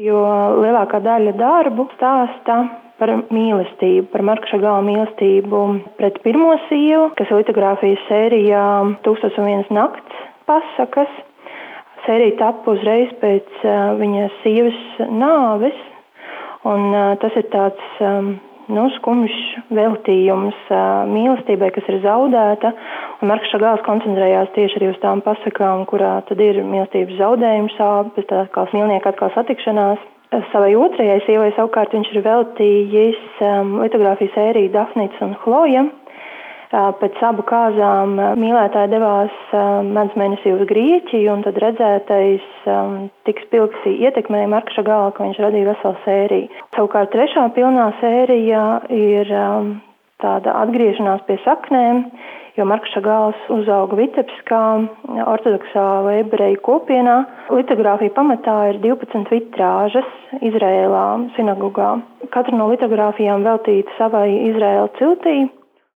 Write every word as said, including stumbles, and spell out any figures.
jo lielākā daļa darbu stāsta par mīlestību, par Marka Šagala mīlestību pret pirmo sievu, kas litogrāfijas sērijā Tūkstoš un viena nakts pasakas. Sērija tapu uzreiz pēc uh, viņas sievas nāves, un uh, tas ir tāds um, nu, skumjš veltījums uh, mīlestībai, kas ir zaudēta, un Marks Šagals koncentrējās tieši arī uz tām pasakām, kurā tad ir mīlestības zaudējums, sāpes, tā kā smilnieka atkal satikšanās. Savai otrajai sievai savukārt viņš ir veltījis um, litogrāfijas sēriju Dafnīts un Hloja. Pēc abu kāzām mīlētāji devās medus mēnesī uz Grieķiju, un tad redzētais um, tik spilgti ietekmēja Marka Šagala, ka viņš radīja veselu sēriju. Savukārt trešā pilnā sērija ir um, tāda atgriešanās pie saknēm, jo Marks Šagals uzauga Vitebskā, ortodoksāla ebreju kopienā. Litogrāfija pamatā ir divpadsmit vitrāžas Izrēlā, sinagogā. Katra no litogrāfijām veltīta savai Izraēla ciltī.